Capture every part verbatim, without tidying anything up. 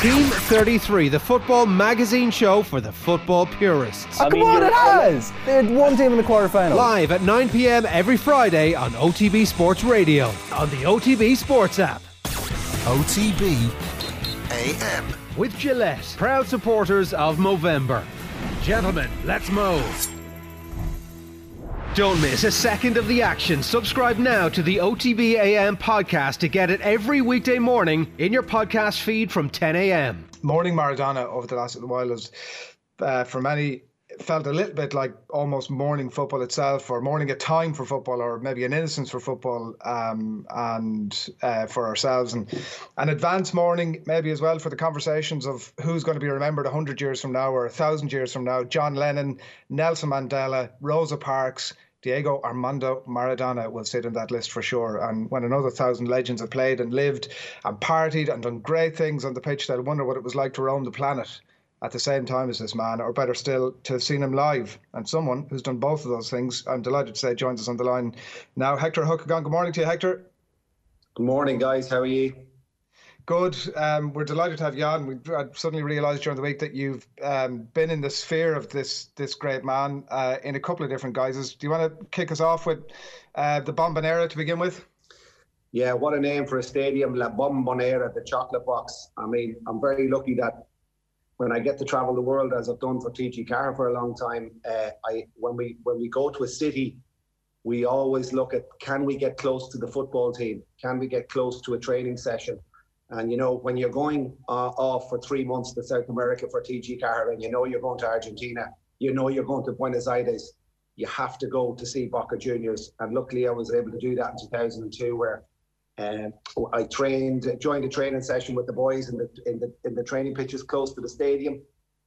Team thirty-three, the football magazine show for the football purists. Oh, come on, it has! They had one team in the quarter-final. Live at nine p m every Friday on O T B Sports Radio, on the O T B Sports app. O T B A M. With Gillette, proud supporters of Movember. Gentlemen, let's move. Don't miss a second of the action. Subscribe now to the O T B A M podcast to get it every weekday morning in your podcast feed from ten a m. Mourning Maradona over the last little while has, uh, for many, felt a little bit like almost mourning football itself, or mourning a time for football, or maybe an innocence for football, um, and uh, for ourselves, and an advanced mourning maybe as well for the conversations of who's going to be remembered one hundred years from now or one thousand years from now. John Lennon, Nelson Mandela, Rosa Parks, Diego Armando Maradona will sit in that list for sure. And when another thousand legends have played and lived and partied and done great things on the pitch, they'll wonder what it was like to roam the planet at the same time as this man, or better still, to have seen him live. And someone who's done both of those things, I'm delighted to say, joins us on the line now. Hector Hukagon, good morning to you, Hector. Good morning, guys. How are you? Good. Um, we're delighted to have you on. We I suddenly realised during the week that you've um, been in the sphere of this this great man uh, in a couple of different guises. Do you want to kick us off with uh, the Bombonera to begin with? Yeah, what a name for a stadium, La Bombonera, the chocolate box. I mean, I'm very lucky that when I get to travel the world, as I've done for T G Carr for a long time, uh, I when we when we go to a city, we always look at, can we get close to the football team? Can we get close to a training session? And, you know, when you're going uh, off for three months to South America for T G Carr, and you know you're going to Argentina, you know you're going to Buenos Aires, you have to go to see Boca Juniors. And luckily I was able to do that in two thousand two, where uh, I trained, joined a training session with the boys in the in the, in the training pitches close to the stadium.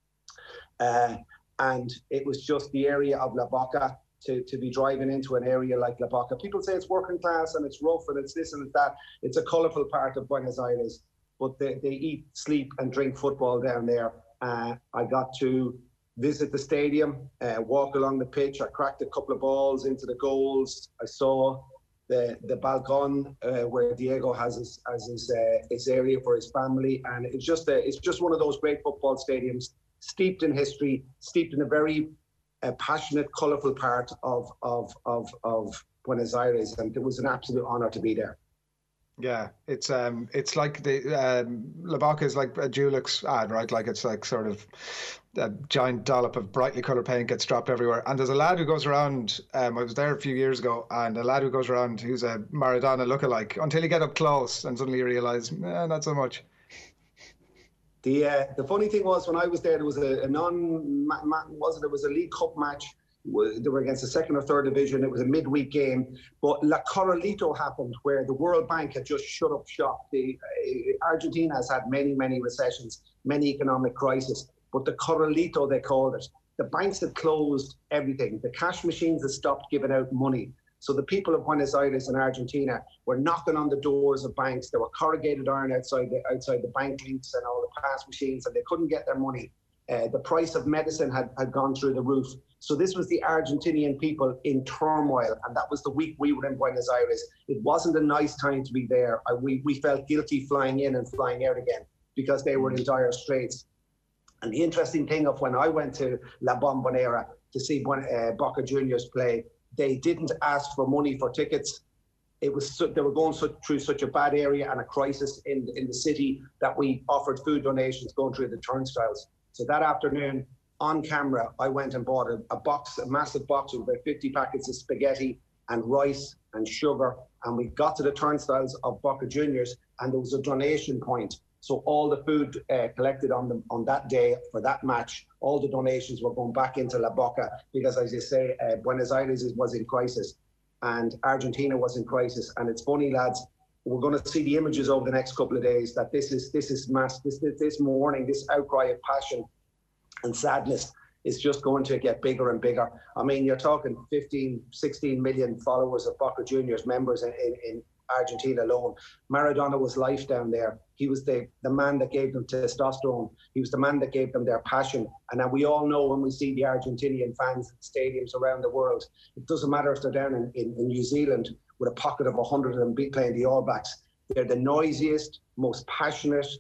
Uh, and it was just the area of La Boca. To, to be driving into an area like La Boca. People say it's working class and it's rough and it's this and it's that. It's a colourful part of Buenos Aires, but they, they eat, sleep and drink football down there. Uh, I got to visit the stadium, uh, walk along the pitch. I cracked a couple of balls into the goals. I saw the the balcon uh, where Diego has his, has his, uh, his area for his family. And it's just, a, it's just one of those great football stadiums, steeped in history, steeped in a very a passionate, colourful part of, of of of Buenos Aires, and it was an absolute honour to be there. Yeah, it's um, it's like the um, La Boca is like a Dulux ad, right? Like it's like sort of a giant dollop of brightly coloured paint gets dropped everywhere. And there's a lad who goes around. Um, I was there a few years ago, and a lad who goes around who's a Maradona lookalike until you get up close, and suddenly you realise, eh, not so much. The uh, the funny thing was, when I was there, there was a, a non was it? It was a League Cup match. They were against the second or third division. It was a midweek game, but La Corralito happened, where the World Bank had just shut up shop. The uh, Argentina has had many, many recessions, many economic crises, but the Corralito, they called it. The banks had closed everything. The cash machines had stopped giving out money. So the people of Buenos Aires and Argentina were knocking on the doors of banks. There were corrugated iron outside the outside the bank links and all the pass machines, and they couldn't get their money. Uh, the price of medicine had, had gone through the roof. So this was the Argentinian people in turmoil, and that was the week we were in Buenos Aires. It wasn't a nice time to be there. I, we, we felt guilty flying in and flying out again because they were in dire straits. And the interesting thing of when I went to La Bombonera to see uh, Boca Juniors play, they didn't ask for money for tickets. It was so, they were going so, through such a bad area and a crisis in in the city that we offered food donations going through the turnstiles. So that afternoon, on camera, I went and bought a, a box, a massive box with about fifty packets of spaghetti and rice and sugar. And we got to the turnstiles of Boca Juniors, and there was a donation point. So all the food uh, collected on the, on that day for that match, all the donations were going back into La Boca because, as you say, uh, Buenos Aires was in crisis and Argentina was in crisis. And it's funny, lads, we're going to see the images over the next couple of days that this is this is mass, this, this, this morning, this outcry of passion and sadness is just going to get bigger and bigger. I mean, you're talking fifteen, sixteen million followers of Boca Juniors, members in, in, in Argentina alone. Maradona was life down there. He was the, the man that gave them testosterone. He was the man that gave them their passion. And now we all know when we see the Argentinian fans in stadiums around the world, it doesn't matter if they're down in, in, in New Zealand with a pocket of one hundred of them playing the All Blacks. They're the noisiest, most passionate,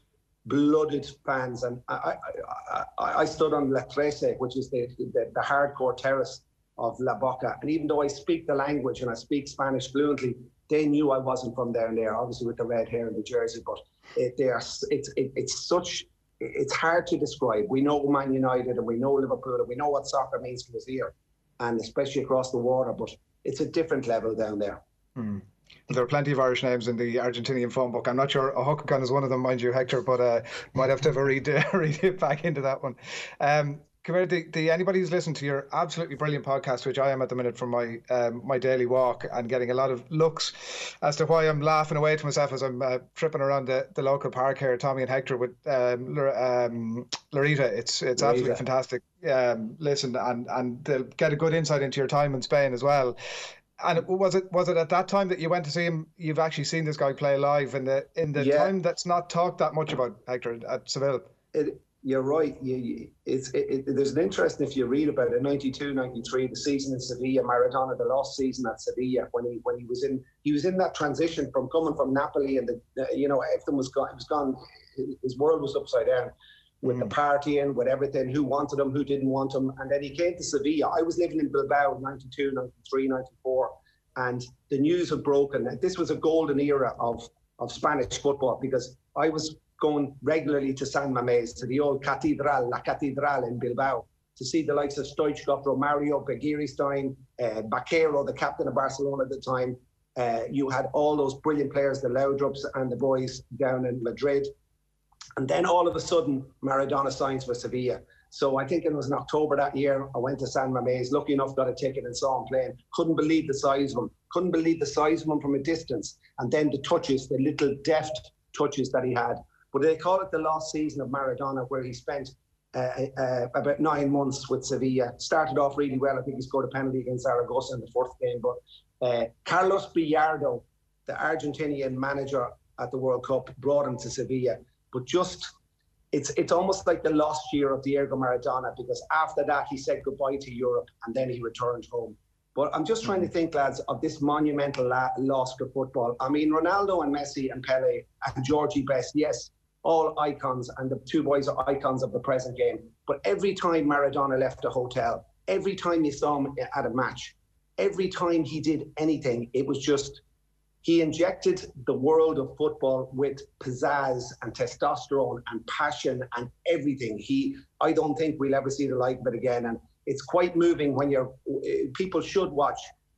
blooded fans. And I, I, I, I stood on La Trece, which is the, the, the hardcore terrace of La Boca. And even though I speak the language and I speak Spanish fluently, they knew I wasn't from down there, obviously with the red hair and the jersey. But it, they are, it's, it, it's such, it's hard to describe. We know Man United and we know Liverpool and we know what soccer means to us here, and especially across the water. But it's a different level down there. Hmm. There are plenty of Irish names in the Argentinian phone book. I'm not sure O'Huckan is one of them, mind you, Hector, but uh, might have to have a read, uh, read it back into that one. Um, come here, the, the, anybody who's listened to your absolutely brilliant podcast, which I am at the minute from my um, my daily walk, and getting a lot of looks as to why I'm laughing away to myself as I'm uh, tripping around the, the local park here, Tommy and Hector with um, um, Larita. It's it's Larita. Absolutely fantastic. Um, listen, and, and they'll get a good insight into your time in Spain as well. And was it was it at that time that you went to see him? You've actually seen this guy play live in the in the yeah. time that's not talked that much about, Hector, at Seville. It, you're right. You, you, it's it, it, there's an interest if you read about it. ninety-two ninety-three, the season in Sevilla, Maradona, the lost season at Sevilla, when he when he was in he was in that transition from coming from Napoli, and the uh, you know everything was gone. It was gone. His world was upside down. With the partying, with everything, who wanted him, who didn't want him. And then he came to Sevilla. I was living in Bilbao in ninety-two, ninety-three, ninety-four, and the news had broken. This was a golden era of, of Spanish football, because I was going regularly to San Mamés, to the old Catedral, La Catedral in Bilbao, to see the likes of Stoichkov, Romario, Begiristain, uh, Baquero, the captain of Barcelona at the time. Uh, you had all those brilliant players, the Laudrups and the boys down in Madrid. And then all of a sudden, Maradona signs for Sevilla. So I think it was in October that year, I went to San Mamés, lucky enough, got a ticket and saw him playing. Couldn't believe the size of him. Couldn't believe the size of him from a distance. And then the touches, the little deft touches that he had. But they call it the lost season of Maradona, where he spent uh, uh, about nine months with Sevilla. Started off really well. I think he scored a penalty against Zaragoza in the fourth game. But uh, Carlos Billardo, the Argentinian manager at the World Cup, brought him to Sevilla. But just, it's it's almost like the lost year of Diego Maradona, because after that he said goodbye to Europe and then he returned home. But I'm just trying to think, lads, of this monumental la- loss for football. I mean, Ronaldo and Messi and Pele and Georgie Best, yes, all icons, and the two boys are icons of the present game. But every time Maradona left a hotel, every time you saw him at a match, every time he did anything, it was just, he injected the world of football with pizzazz and testosterone and passion and everything. He, I don't think we'll ever see the like of it again. And it's quite moving when you're, people should watch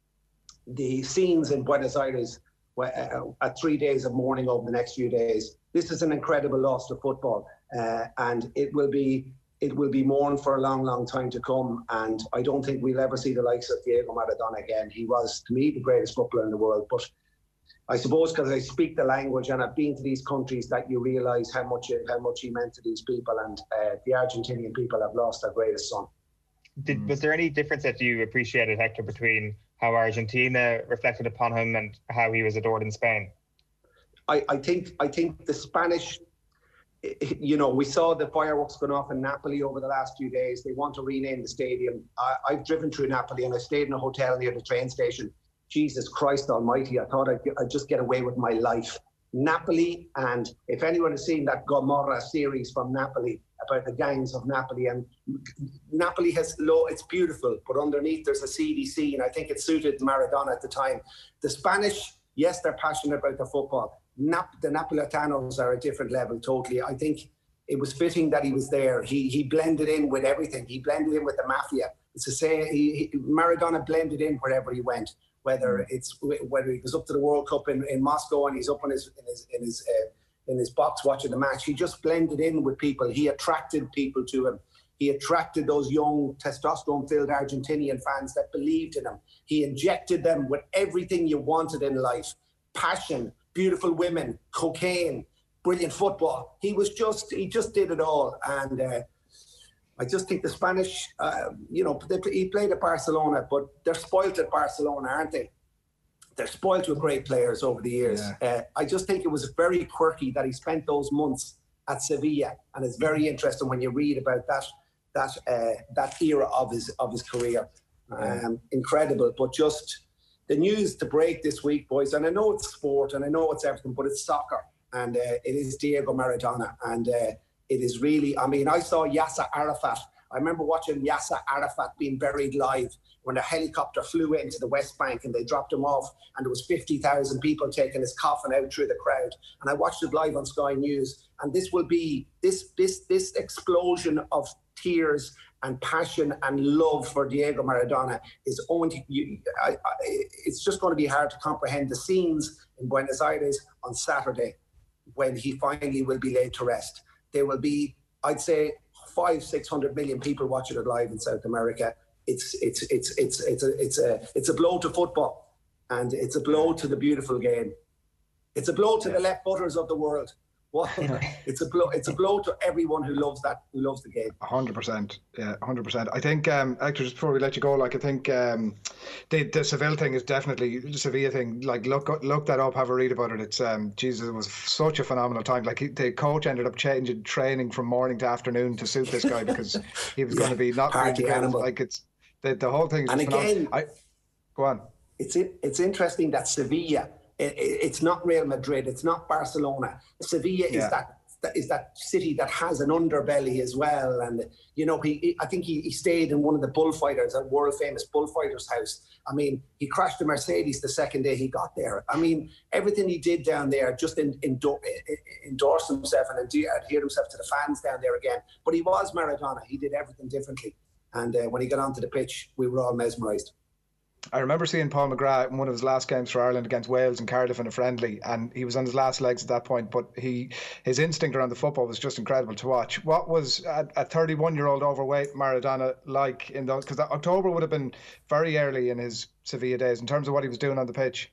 the scenes in Buenos Aires at three days of mourning over the next few days. This is an incredible loss to football, uh, and it will be it will be mourned for a long, long time to come. And I don't think we'll ever see the likes of Diego Maradona again. He was, to me, the greatest footballer in the world. But I suppose because I speak the language and I've been to these countries, that you realise how much how much he meant to these people, and uh, the Argentinian people have lost their greatest son. Did, was there any difference that you appreciated, Hector, between how Argentina reflected upon him and how he was adored in Spain? I, I think I think the Spanish, you know, we saw the fireworks going off in Napoli over the last few days. They want to rename the stadium. I, I've driven through Napoli and I stayed in a hotel near the train station. Jesus Christ almighty, I thought I'd, I'd just get away with my life. Napoli, and if anyone has seen that Gomorrah series from Napoli about the gangs of Napoli, and Napoli has low, it's beautiful, but underneath there's a seedy sea, and I think it suited Maradona at the time. The Spanish, yes, they're passionate about the football. Nap, the Napolitanos are a different level totally. I think it was fitting that he was there. He he blended in with everything. He blended in with the mafia. It's to say, he, he, Maradona blended in wherever he went. Whether it's whether he goes up to the World Cup in, in Moscow and he's up in his in his in his uh, in his box watching the match, he just blended in with people. He attracted people to him. He attracted those young testosterone-filled Argentinian fans that believed in him. He injected them with everything you wanted in life: passion, beautiful women, cocaine, brilliant football. He was just he just did it all, and. Uh, I just think the Spanish, uh, you know, they, he played at Barcelona, but they're spoilt at Barcelona, aren't they? They're spoilt with great players over the years. Yeah. Uh, I just think it was very quirky that he spent those months at Sevilla, and it's very interesting when you read about that that uh, that era of his of his career. Um, incredible, but just the news to break this week, boys. And I know it's sport, and I know it's everything, but it's soccer. and uh, it is Diego Maradona. And uh, it is really, I mean, I saw Yasser Arafat. I remember watching Yasser Arafat being buried live when a helicopter flew into the West Bank and they dropped him off, and there was fifty thousand people taking his coffin out through the crowd. And I watched it live on Sky News. And this will be, this this this explosion of tears and passion and love for Diego Maradona is going to, you, I, I, it's just going to be hard to comprehend the scenes in Buenos Aires on Saturday when he finally will be laid to rest. There will be, I'd say, five, six hundred million people watching it live in South America. It's it's it's it's it's a it's a it's a blow to football, and it's a blow to the beautiful game. It's a blow to yeah. the left footers of the world. Well, it's a blow. It's a blow to everyone who loves that, who loves the game. A hundred percent, yeah, a hundred percent. I think, um, Hector, just before we let you go, like I think um, the the Seville thing is definitely the Sevilla thing. Like look look that up, have a read about it. It's um, Jesus, it was such a phenomenal time. Like he, the coach ended up changing training from morning to afternoon to suit this guy because he was yeah, going to be not party animal. Like it's the the whole thing. Is and again, I, go on. It's it, it's interesting that Sevilla. It's not Real Madrid. It's not Barcelona. Sevilla yeah. is that is that city that has an underbelly as well. And you know, he, he I think he, he stayed in one of the bullfighters, a world famous bullfighter's house. I mean, he crashed a Mercedes the second day he got there. I mean, everything he did down there, just in, in, endorse himself and adhere himself to the fans down there again. But he was Maradona. He did everything differently. And uh, when he got onto the pitch, we were all mesmerised. I remember seeing Paul McGrath in one of his last games for Ireland against Wales and Cardiff in a friendly, and he was on his last legs at that point, but he his instinct around the football was just incredible to watch. What was a, a thirty-one-year-old overweight Maradona like in those? Because October would have been very early in his Sevilla days in terms of what he was doing on the pitch.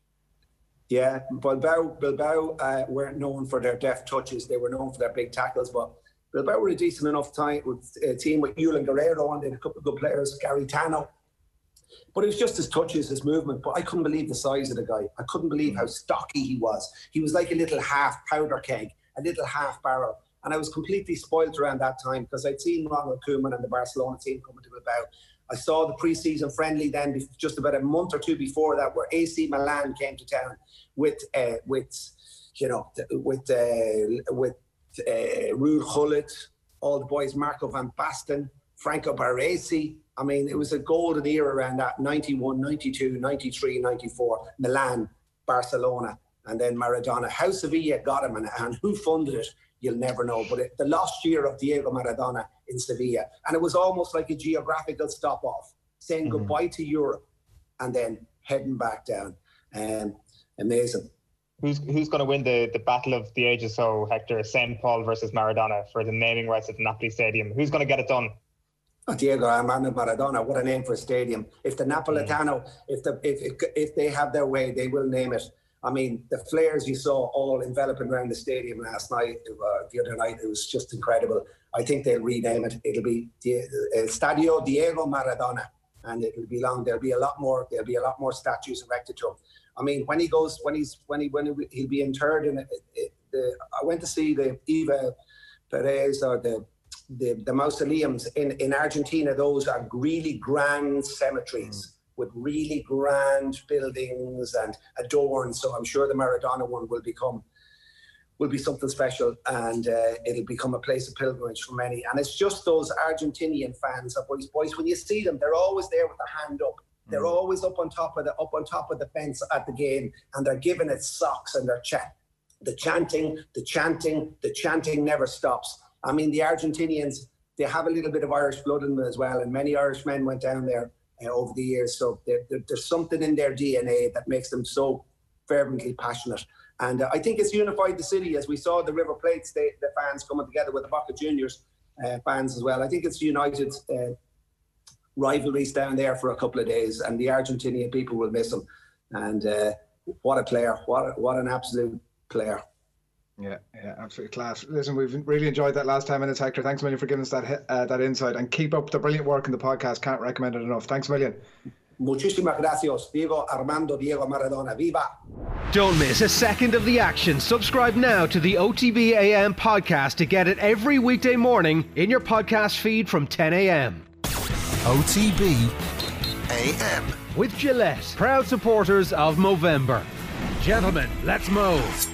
Yeah, Bilbao, Bilbao uh, weren't known for their deft touches. They were known for their big tackles, but Bilbao were a decent enough time, with a team with Julen Guerrero on, and a couple of good players, Gary Tano. But it was just his touches, his movement. But I couldn't believe the size of the guy. I couldn't believe how stocky he was. He was like a little half powder keg, a little half barrel. And I was completely spoilt around that time because I'd seen Ronald Koeman and the Barcelona team coming to Bilbao. I saw the pre-season friendly then, just about a month or two before that, where A C Milan came to town with, uh, with you know, with uh, with uh, Ruud Gullit, all the boys, Marco van Basten, Franco Baresi. I mean, it was a golden era around that, ninety-one, ninety-two, ninety-three, ninety-four, Milan, Barcelona, and then Maradona. How Sevilla got him and, and who funded it, you'll never know. But it, the last year of Diego Maradona in Sevilla, and it was almost like a geographical stop-off, saying mm-hmm. goodbye to Europe and then heading back down. Um, amazing. Who's who's going to win the, the battle of the ages, so Hector, Saint Paul versus Maradona for the naming rights at the Napoli Stadium? Who's going to get it done? Oh, Diego Armando Maradona, what a name for a stadium. If the Napolitano, if the if, if if they have their way, they will name it. I mean, the flares you saw all enveloping around the stadium last night, uh, the other night, it was just incredible. I think they'll rename it. It'll be uh, Stadio Diego Maradona, and it'll be long. There'll be a lot more. There'll be a lot more statues erected to him. I mean, when he goes, when he's when he when he, he'll be interred in it, it, the. I went to see the Eva Perez or the. The, the mausoleums in, in Argentina, those are really grand cemeteries mm. with really grand buildings and adorned. So I'm sure the Maradona one will become will be something special, and uh, it'll become a place of pilgrimage for many. And it's just those Argentinian fans, of boys, boys. When you see them, they're always there with their hand up. They're mm. always up on top of the up on top of the fence at the game, and they're giving it socks and they're chat. The chanting, the chanting, the chanting never stops. I mean, the Argentinians, they have a little bit of Irish blood in them as well, and many Irish men went down there uh, over the years. So they're, they're, there's something in their D N A that makes them so fervently passionate. And uh, I think it's unified the city, as we saw the River Plate state, the fans coming together with the Boca Juniors uh, fans as well. I think it's united uh, rivalries down there for a couple of days, and the Argentinian people will miss him. And uh, what a player, what a, what an absolute player. Yeah, yeah, absolutely class. Listen, we've really enjoyed that last ten minutes, Hector. Thanks a million for giving us that uh, that insight, and keep up the brilliant work in the podcast. Can't recommend it enough. Thanks a million. Muchísimas gracias, Diego Armando Diego Maradona. Viva! Don't miss a second of the action. Subscribe now to the O T B A M podcast to get it every weekday morning in your podcast feed from ten a.m. O T B A M with Gillette, proud supporters of Movember. Gentlemen, let's move.